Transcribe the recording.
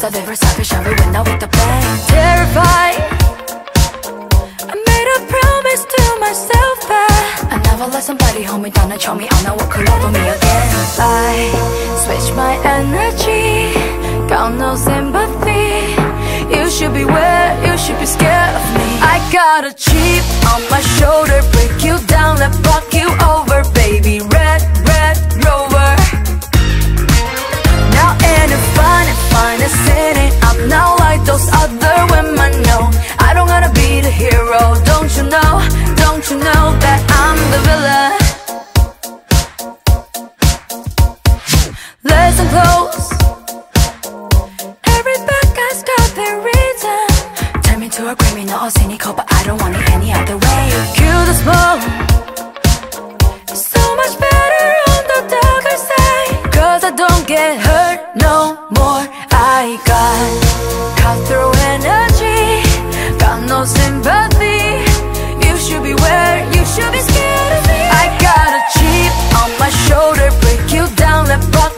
devil savage every window with the bang. Terrified, I made a promise to myself that I never let somebody hold me down and show me I'll never walk all over me again. I switch my energy, got no sympathy. You should beware, you should be scared of me. I got a chip on my shoulder, break you down, let fuck you over, baby. Red Rover. Now ain't it fun it's in it. I'm not like those other women, no. I don't gotta be the hero, don't you know that I'm the villain. Listen close, every bad guy's got their reason. Turn me to a criminal or cynical, but I don't want it any other way. Cue the smoke, it's so much better on the darker side, 'cause I don't get hurt no more. I got cutthroat energy, got no sympathy. You should beware, you should be scared of me. I got a chip on my shoulder, break you down, let fuck